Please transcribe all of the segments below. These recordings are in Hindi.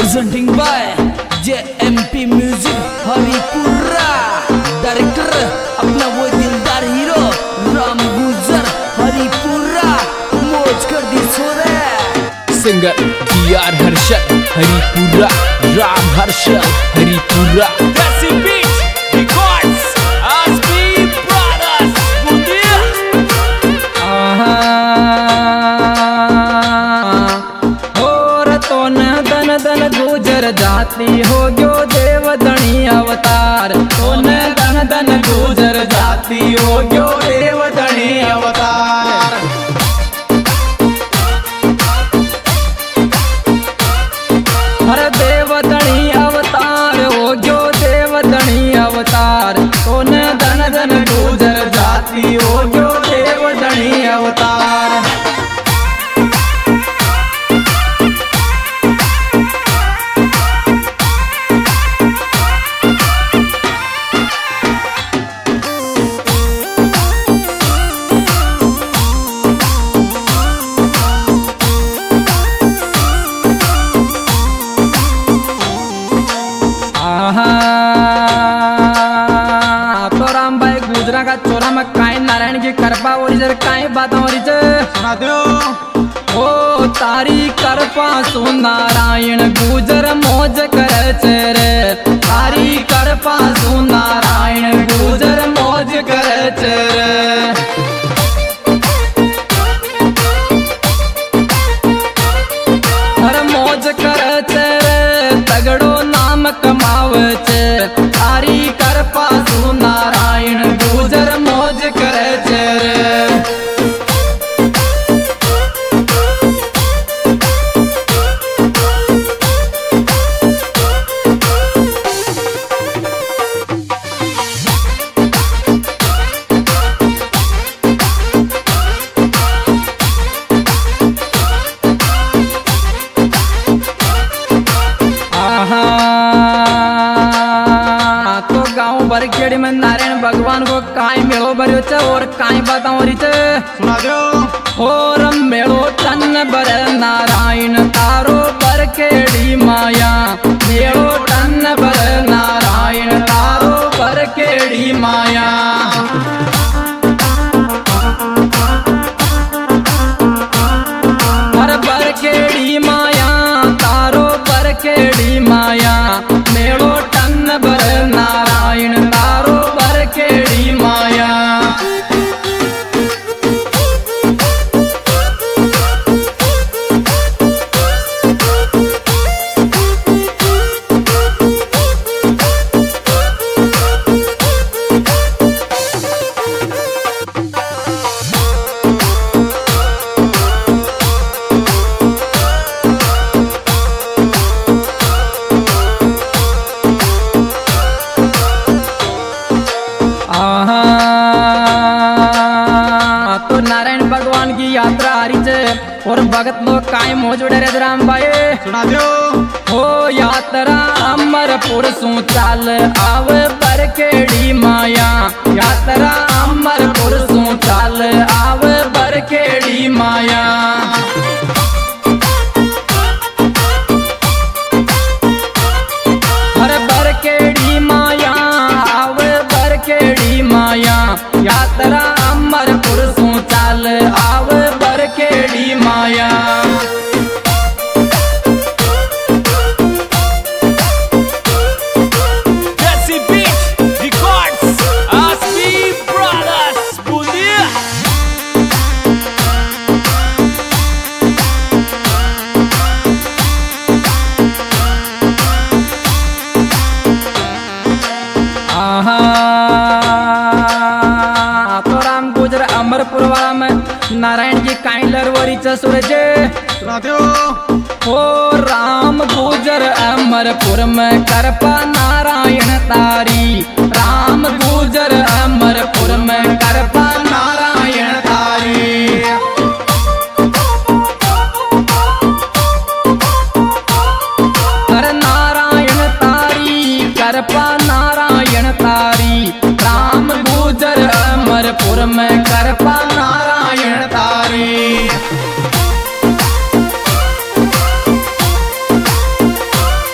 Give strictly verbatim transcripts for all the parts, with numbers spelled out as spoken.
presenting by J M P Music Haripura. Director अपना वो दिलदार हीरो राम गुजर हरिपुरा, मौज कर दी सोरे। Singer D R Harshal Haripura, Ram Harshal Haripura. जाती हो गयो देवधनी अवतार, सोने धन धन गुजर जाती हो गयो देवधनी अवतार। हर देवधनी अवतार हो गयो देवधनी अवतार, सोने धन धन गुजर जाती हो गयो देवधनी अवतार। तो राम भाई गुजरा का चोरा में काई नारायण की कृपा हो रही, काई बात हो रही सुना दो। ओ तारी कृपा सु नारायण गुजर मौज करे रे, तारी कृपा सु नारायण गुजर मौज करे रे। हर मौज करे रे, तगड़ो नाम कमावे छे, तारी कृपा सु नारायण गुजर मौज करे रे। बरखेड़ी में नारायण भगवान को काई मेलो भरियो छे और काई बताओ रही छे सुना दो। और मेलो टन बर नारायण तारो बरखेड़ी माया, मेलो टन बर नारायण तारो बरखेड़ी माया। हर बरखेड़ी माया तारो बरखेड़ी माया, मेलो टन बर नारायण तारो बरखेड़ी माया। तो नारायण भगवान की यात्रा आ रही है और भगत लोग काई मौज उड़े रे राम भाई सुना दो। हो यात्रा अमरपुर सु चाल आवे बरखेड़ी माया, यात्रा अमरपुर सु चाल आवे बरखेड़ी माया। हर बरखेड़ी माया आवे बरखेड़ी माया, यात्रा अमरपुर सु चाल आवे बरखेड़ी माया। तो राम गुजर अमरपुर वाला में नारायण जी काई लरवरी च सूरज सुना दो। ओ राम गुजर अमरपुर में कृपा नारायण तारी, राम गुजर अमरपुर में कृपा नारायण तारी। हर नारायण तारी कृपा नारायण तारी, राम गुजर अमरपुर में कृपा नारायण तारी।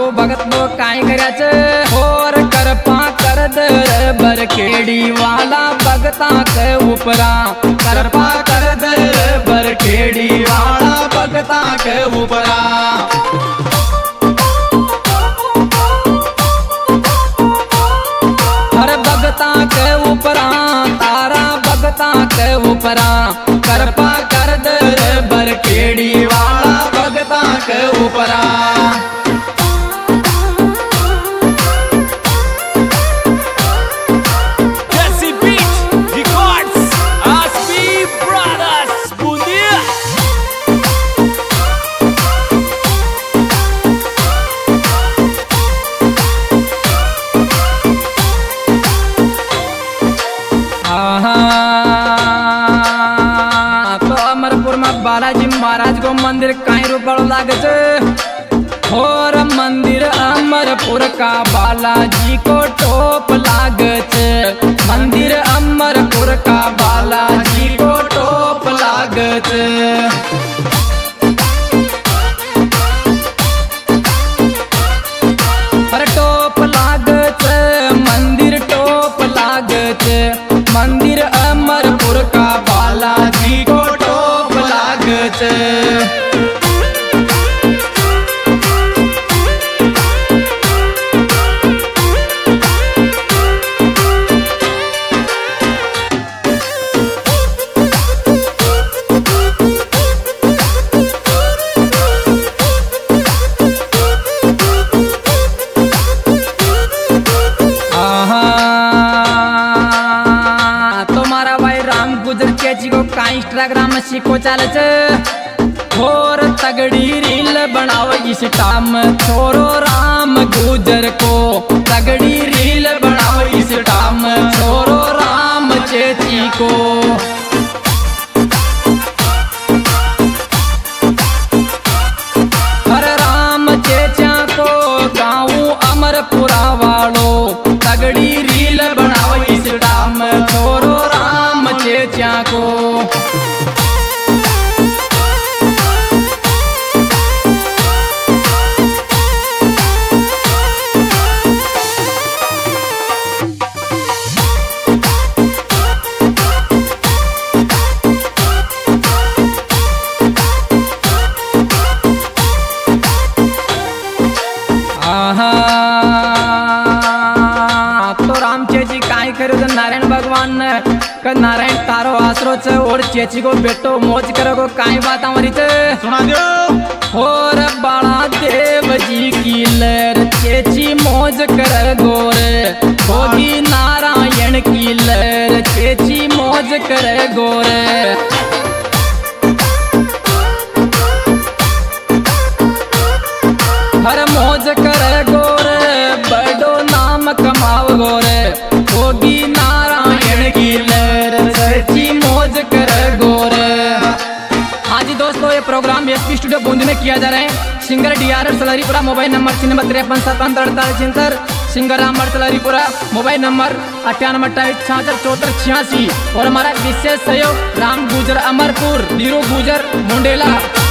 तो भगत लो काई कराच और करपा कर दर बरखेड़ी वाला भगता के ऊपरा करपा कर दर बरखेड़ी वाला भगता के ऊपरा हर भगता के ऊपरा तारा भगता के ऊपरा करपा कर दर बरखेड़ी वाला भगता के ऊपरा बालाजी महाराज को मंदिर कहीं रूपड़ लागत और मंदिर अमरपुर का बालाजी को टोप लागत मंदिर अमरपुर का बालाजी को टोप लागत पर टोप लागत मंदिर टोप लागत मंदिर अमरपुर का बालाजी को इंस्टाग्राम में सीखो चालच और तगड़ी रील बनाओ इस टाइम छोरो राम गुजर को तगड़ी रील बनाओ इस टाइम छोरो राम चेची को हर राम चेचा को गाँव अमरपुरा वालो तगड़ी रील बनाओ इस टाइम छोरो राम चेचा को नारायण भगवान का नारायण तारो आसरो छ और चेची को बेटो मौज करो को काई बात हमारी सुना दो और बाला देव जी की लहर चेची मौज कर गोरे होगी नारायण की लहर चेची मौज कर गोरे हर मौज कर गोरे बड़ो नाम कमाओ गोरे होगी नारायण की लहर सच्ची मौज कर गोरे। हाँ जी दोस्तों, ये प्रोग्राम एसपी स्टूडियो बूंदी में किया जा रहा है। Singer D R Salripura, mobile number छिन्नबे तिरपन सत्तावन अड़तालीस छिहत्तर। Singer Ramar Salripura, mobile number अट्ठानवे अट्ठाईस छियासठ चौहत्तर छियासी। और हमारा विशेष सहयोग राम गुजर अमरपुर, नीरू गुजर मुंडेला।